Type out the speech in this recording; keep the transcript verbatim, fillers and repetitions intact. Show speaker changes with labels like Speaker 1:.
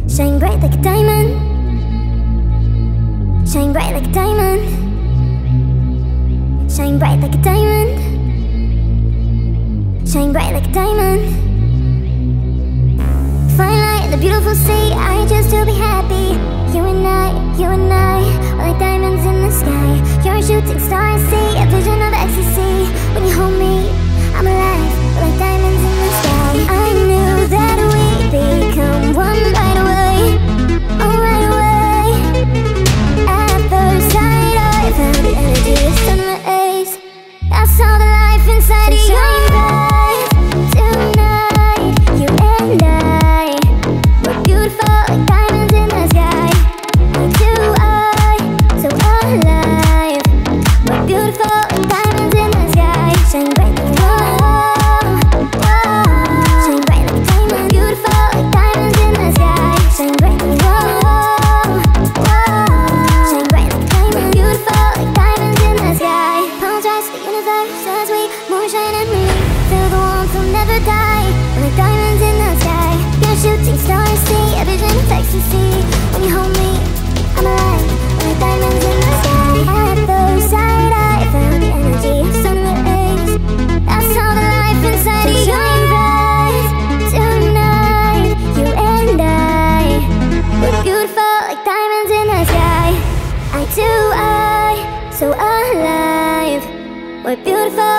Speaker 1: Shine bright like a diamond. Shine bright like a diamond. Shine bright like a diamond. Shine bright like a diamond. Fine light in the beautiful sea. I choose to be happy. You and I, you and I, are like diamonds in the sky. You're a shooting star I see, a vision of ecstasy. When you hold me, I'm alive, we're like diamonds in the sky. I knew that we'd become one right away. Oh, right away. At first sight I found the energy of sunlit rays. I saw the life inside of your eyes. Tonight, you and I, we're beautiful like diamonds in the sky. Eye to eye, so alive. We're beautiful like diamonds in the sky. Shine bright like a diamond. Shine bright like a diamond. Beautiful like diamonds in the sky. Shine bright like a diamond. Shine bright like a diamond. Beautiful like diamonds in the sky. Apologize to the universe as we moonshine and moon. Feel the warmth, will never die. We're like diamonds in the sky. You're a shooting star I see, a vision of ecstasy. When you hold me, I'm alive. We're like diamonds in the sky. At first sight I found the energy of sunlit rays. I saw the life inside of your eyes. Tonight, you and I, we're beautiful like diamonds in the sky. Eye to eye, so alive. We're beautiful